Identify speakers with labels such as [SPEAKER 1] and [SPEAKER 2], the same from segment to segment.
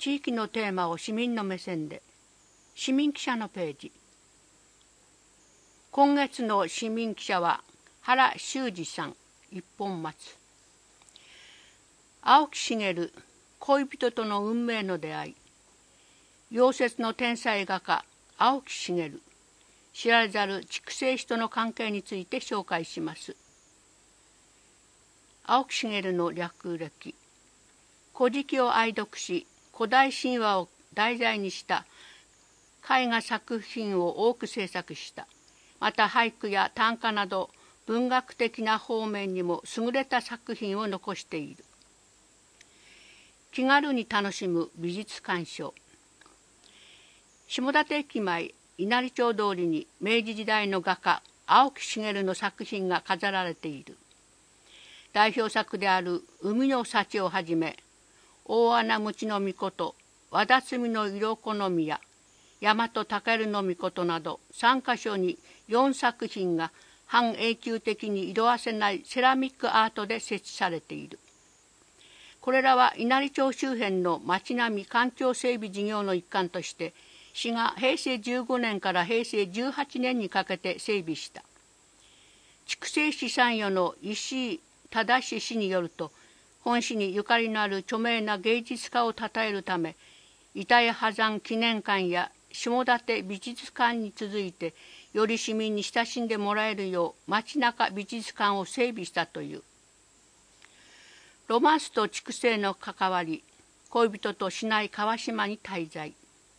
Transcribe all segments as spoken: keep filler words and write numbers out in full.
[SPEAKER 1] 地域のテーマを市民の目線で。市民記者のページ。今月の市民記者は原修二さん、一本松。青木茂、恋人との運命の出会い。溶接の天才画家青木茂、知られざる筑西市との関係について紹介します。青木茂の略歴。古事記を愛読し、古代神話を題材にした絵画作品を多く制作した。また俳句や短歌など文学的な方面にも優れた作品を残している。気軽に楽しむ美術鑑賞。下館駅前稲荷町通りに明治時代の画家青木茂の作品が飾られている。代表作である海の幸をはじめ、大穴鞭の命、和田摘の色好みや大和尊の命などさんか所によんさく品が半永久的に色あせないセラミックアートで設置されている。これらは稲荷町周辺の町並み環境整備事業の一環として市がへいせいじゅうごねんからへいせいじゅうはちねんにかけて整備した。筑西市参与の石井正氏によると、本市にゆかりのある著名な芸術家をたたえるため、板谷波山記念館や下館美術館に続いて、より市民に親しんでもらえるよう街中美術館を整備したという。ロマンスと筑西の関わり、恋人と市内川島に滞在。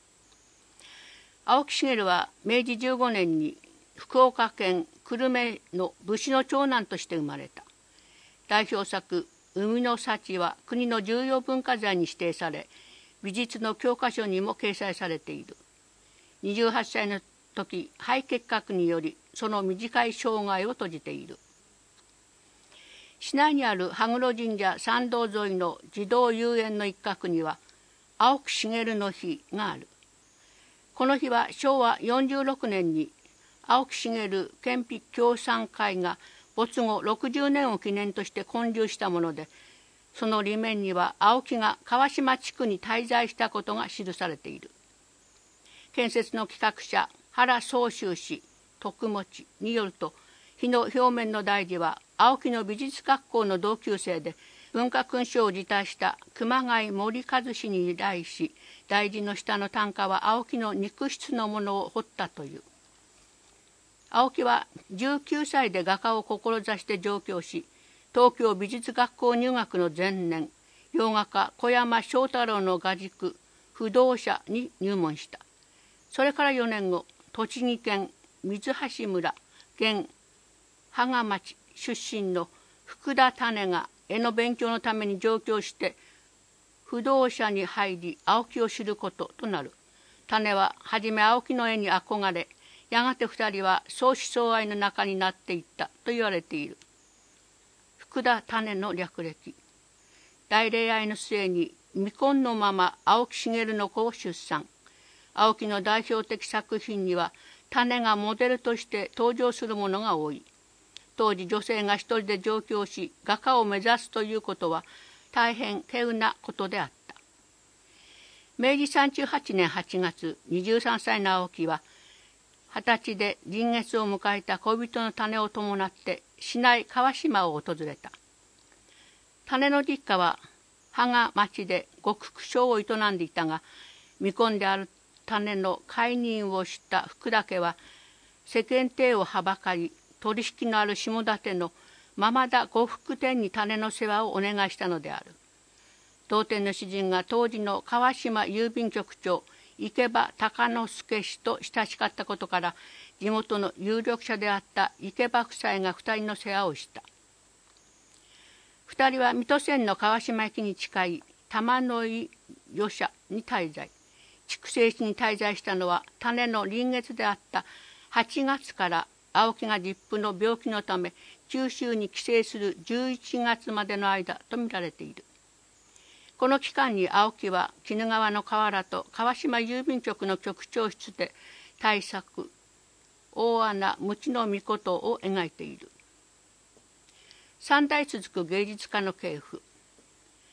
[SPEAKER 1] 青木茂はめいじじゅうごねんに福岡県久留米の武士の長男として生まれた。代表作海の幸は国の重要文化財に指定され、美術の教科書にも掲載されている。にじゅうはっさいの時、肺結核によりその短い生涯を閉じている。市内にある羽黒神社参道沿いの児童遊園の一角には青木茂の日がある。この日はしょうわよんじゅうろくねんに青木茂県費協賛会が没後ろくじゅうねんを記念として建立したもので、その裏面には青木が川島地区に滞在したことが記されている。建設の企画者原宗秀氏徳持によると、日の表面の大字は青木の美術学校の同級生で文化勲章を辞退した熊谷森和氏に依頼し、大字の下の単価は青木の肉質のものを彫ったという。青木はじゅうきゅうさいで画家を志して上京し、東京美術学校入学の前年、洋画家小山正太郎の画塾不動社に入門した。それからよねんご、栃木県水橋村現芳賀町出身の福田種が絵の勉強のために上京して不動社に入り青木を知ることとなる。種ははじめ青木の絵に憧れ、やがて二人は相思相愛の仲になっていったと言われている。福田種の略歴。大恋愛の末に未婚のまま青木茂の子を出産。青木の代表的作品には種がモデルとして登場するものが多い。当時女性が一人で上京し画家を目指すということは大変稀有なことであった。めいじさんじゅうはちねんはちがつ、にじゅうさんさいの青木は二十歳で臨月を迎えた恋人の種を伴って市内川島を訪れた。種の実家は芳賀町で呉服商を営んでいたが、未婚である種の解任を知った福田家は世間体をはばかり、取引のある下館の間田呉服店に種の世話をお願いしたのである。同店の主人が当時の川島郵便局長池場孝之助氏と親しかったことから、地元の有力者であった池場夫妻が二人の世話をした。二人は水戸線の川島駅に近い玉の井余社に滞在。筑西市に滞在したのは種の臨月であったはちがつから青木が実父の病気のため九州に帰省するじゅういちがつまでの間と見られている。この期間に青木は鬼怒川の河原と川島郵便局の局長室で大作大穴鞭の命を描いている。三代続く芸術家の系譜。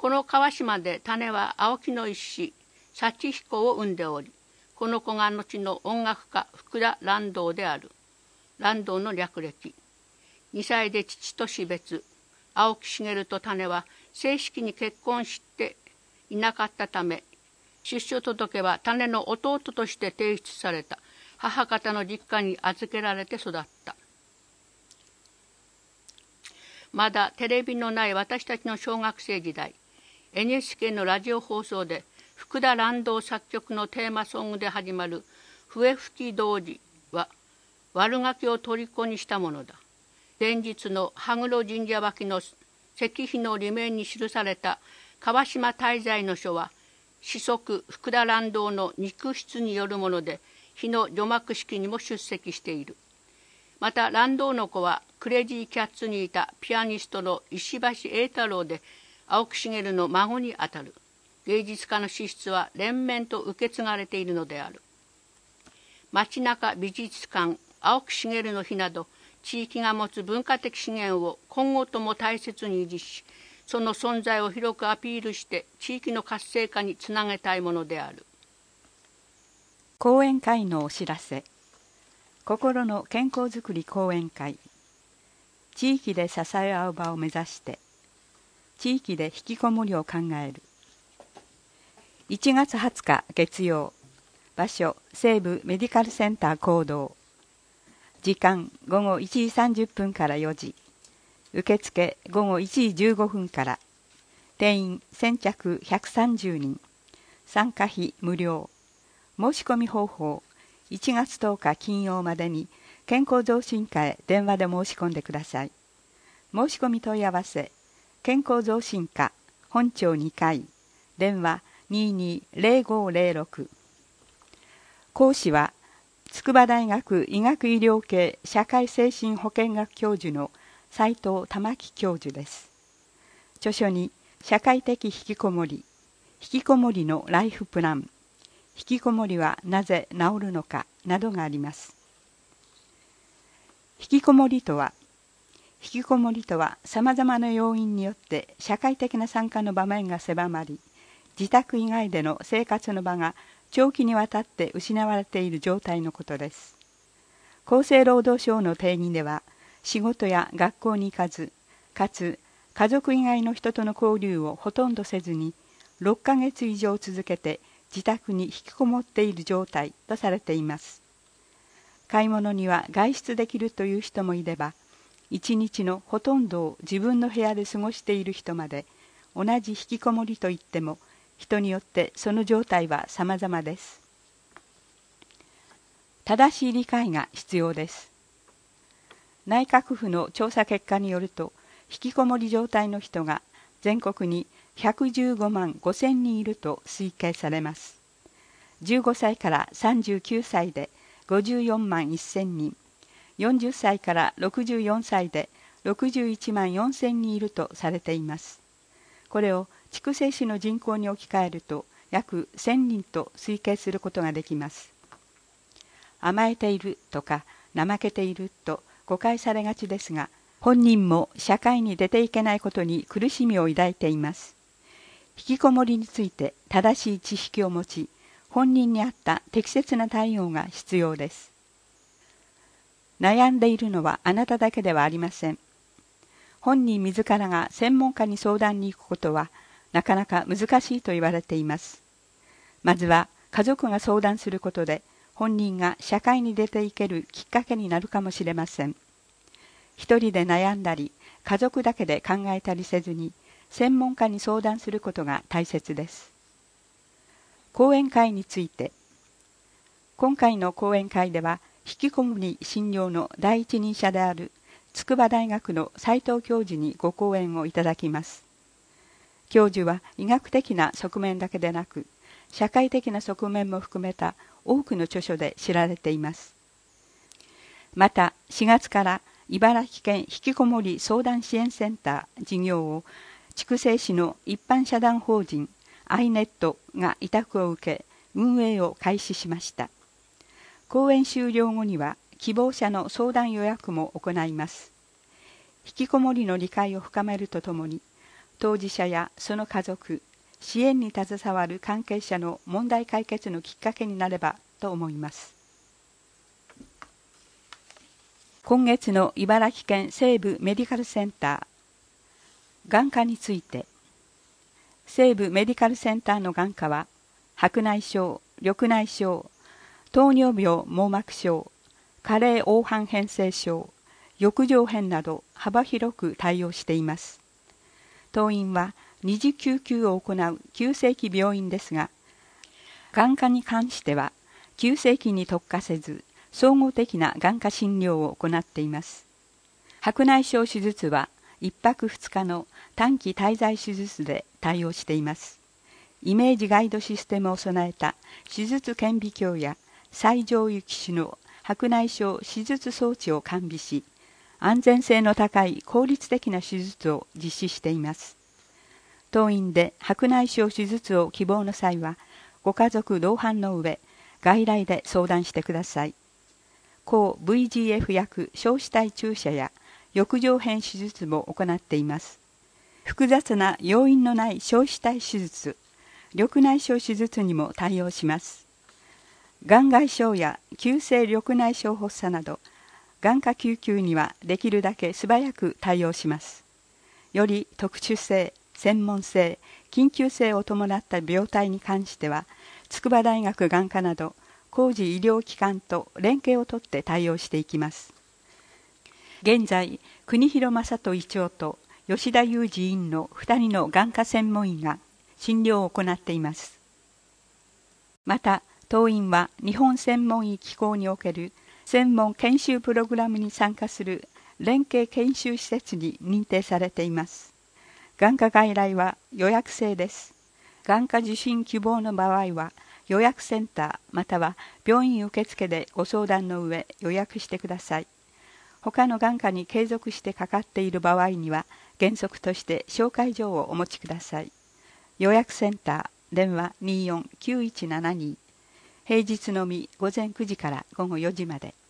[SPEAKER 1] この川島で種は青木の一子幸彦を生んでおり、この子が後の音楽家福田蘭道である。蘭道の略歴。にさいで父と死別。青木茂と種は正式に結婚していなかったため、出生届は種の弟として提出された母方の実家に預けられて育った。まだテレビのない私たちの小学生時代、エヌエスケー のラジオ放送で福田蘭道作曲のテーマソングで始まる笛吹き童子は悪ガキを虜にしたものだ。前日の羽黒神社脇の石碑の裏面に記された川島滞在の書は、子息福田蘭道の肉筆によるもので、碑の除幕式にも出席している。また蘭道の子はクレイジーキャッツにいたピアニストの石橋栄太郎で、青木茂の孫にあたる。芸術家の資質は連綿と受け継がれているのである。街中美術館、青木茂の碑など、地域が持つ文化的資源を今後とも大切に維持し、その存在を広くアピールして地域の活性化につなげたいものである。
[SPEAKER 2] 講演会のお知らせ。心の健康づくり講演会。地域で支え合う場を目指して、地域で引きこもりを考える。いちがつはつか月曜。場所、西部メディカルセンター講堂。時間、ごごいちじさんじゅっぷんからよじ。受付、ごごいちじじゅうごふんから。定員、先着ひゃくさんじゅうにん。参加費無料。申し込み方法、いちがつとおか金曜までに健康増進課へ電話で申し込んでください。申し込み問い合わせ、健康増進課本庁にかい、電話にーにーぜろごぜろろく。講師は、筑波大学医学医療系社会精神保健学教授の斉藤玉樹教授です。著書に社会的引きこもり、引きこもりのライフプラン、引きこもりはなぜ治るのかなどがあります。引きこもりとは、引きこもりとはさまざまな要因によって社会的な参加の場面が狭まり、自宅以外での生活の場が長期にわたって失われている状態のことです。厚生労働省の定義では、仕事や学校に行かず、かつ家族以外の人との交流をほとんどせずに、ろっかげつ以上続けて自宅に引きこもっている状態とされています。買い物には外出できるという人もいれば、一日のほとんどを自分の部屋で過ごしている人まで、同じ引きこもりといっても、人によってその状態は様々です。正しい理解が必要です。内閣府の調査結果によると、引きこもり状態の人が全国にひゃくじゅうごまんごせんにんいると推計されます。じゅうごさいからさんじゅうきゅうさいでごじゅうよんまんせんにん、よんじゅっさいからろくじゅうよんさいでろくじゅういちまんよんせんにんいるとされています。これを筑西市の人口に置き換えると約せんにんと推計することができます。甘えているとか怠けていると誤解されがちですが、本人も社会に出ていけないことに苦しみを抱いています。引きこもりについて正しい知識を持ち、本人に合った適切な対応が必要です。悩んでいるのはあなただけではありません。本人自らが専門家に相談に行くことはなかなか難しいと言われています。まずは家族が相談することで本人が社会に出ていけるきっかけになるかもしれません。一人で悩んだり家族だけで考えたりせずに専門家に相談することが大切です。講演会について、今回の講演会では引きこもり診療の第一人者である筑波大学の斉藤教授にご講演をいただきます。教授は医学的な側面だけでなく、社会的な側面も含めた多くの著書で知られています。またしがつから茨城県引きこもり相談支援センター事業を筑西市の一般社団法人アイネットが委託を受け運営を開始しました。講演終了後には希望者の相談予約も行います。引きこもりの理解を深めるとともに、 当事者やその家族、支援に携わる関係者の問題解決のきっかけになればと思います。今月の茨城県西部メディカルセンター、眼科について。西部メディカルセンターの眼科は、白内障、緑内障、糖尿病網膜症、加齢黄斑変性症、翼状片など幅広く対応しています。当院は二次救急を行う急性期病院ですが、眼科に関しては急性期に特化せず、総合的な眼科診療を行っています。白内障手術はいっぱくふつかの短期滞在手術で対応しています。イメージガイドシステムを備えた手術顕微鏡や最上位機種の白内障手術装置を完備し、安全性の高い効率的な手術を実施しています。当院で白内障手術を希望の際は、ご家族同伴の上、外来で相談してください。抗 ブイジーエフ 薬硝子体注射や翼状片手術も行っています。複雑な要因のない硝子体手術、緑内障手術にも対応します。眼外傷や急性緑内障発作など、眼科救急にはできるだけ素早く対応します。より特殊性、専門性、緊急性を伴った病態に関しては、筑波大学眼科など、高次医療機関と連携をとって対応していきます。現在、国広正人医長と吉田裕二院のふたりの眼科専門医が診療を行っています。また、当院は日本専門医機構における専門研修プログラムに参加する連携研修施設に認定されています。眼科外来は予約制です。眼科受診希望の場合は、予約センターまたは病院受付でご相談の上予約してください。他の眼科に継続してかかっている場合には原則として紹介状をお持ちください。予約センター電話 にーよんきゅういちななに、平日のみ午前くじから午後よじまで。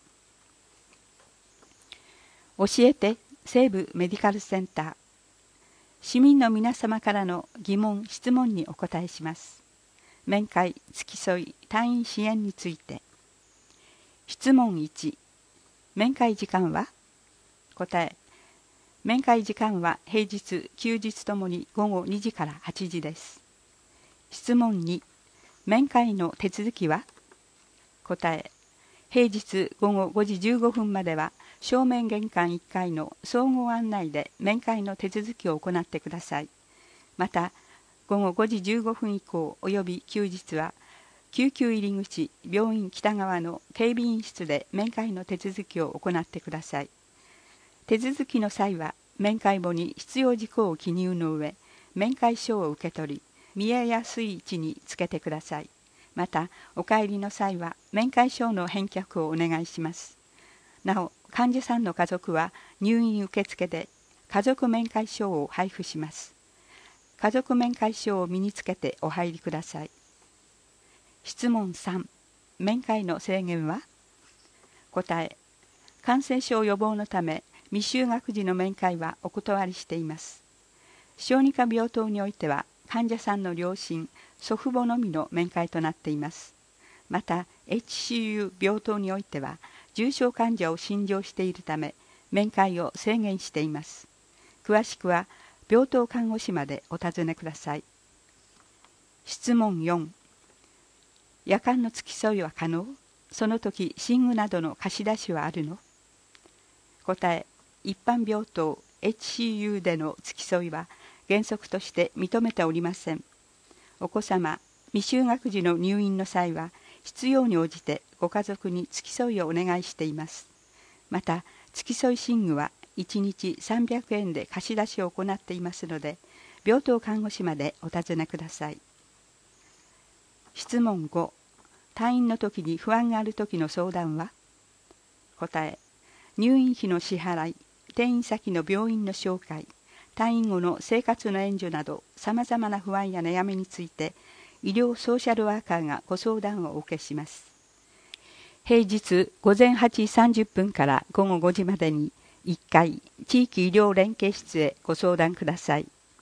[SPEAKER 2] 教えて西部メディカルセンター、市民の皆様からの疑問・質問にお答えします。面会、付き添い、退院支援について。質問いち、面会時間は？答え、面会時間は平日、休日ともに午後にじからはちじです。質問に、面会の手続きは？答え、平日午後ごじじゅうごふんまでは正面玄関いっかいの総合案内で面会の手続きを行ってください。また、午後ごじじゅうごふん以降および休日は、救急入り口病院北側の警備員室で面会の手続きを行ってください。手続きの際は、面会簿に必要事項を記入の上、面会書を受け取り、見えやすい位置につけてください。また、お帰りの際は、面会書の返却をお願いします。なお、患者さんの家族は入院受付で家族面会書を配布します。家族面会書を身につけてお入りください。質問さん、面会の制限は？答え、感染症予防のため未就学児の面会はお断りしています。小児科病棟においては患者さんの両親、祖父母のみの面会となっています。また エイチシーユー 病棟においては重症患者を診療しているため面会を制限しています。詳しくは病棟看護師までお尋ねください。質問よん、夜間の付き添いは可能？その時寝具などの貸し出しはあるの？答え、一般病棟 エイチシーユー での付き添いは原則として認めておりません。お子様、未就学児の入院の際は必要に応じてご家族に付き添いをお願いしています。また、付き添い寝具はいちにちさんびゃくえんで貸し出しを行っていますので、病棟看護師までお尋ねください。質問ご、退院の時に不安がある時の相談は？答え、入院費の支払い、転院先の病院の紹介、退院後の生活の援助などさまざまな不安や悩みについて医療ソーシャルワーカーがご相談をお受けします。平日午前はちじさんじゅっぷんから午後ごじまでにいっかい地域医療連携室へご相談ください。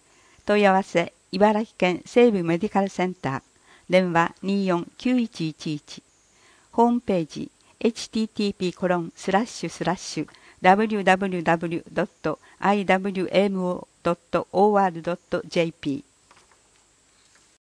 [SPEAKER 2] 問い合わせ茨城県西部メディカルセンター、電話 にーよんきゅういちいちいち、ホームページ エイチティーティーピーコロンスラッシュスラッシュダブリューダブリューダブリュードットアイダブリューエムオードットオーアールドットジェーピー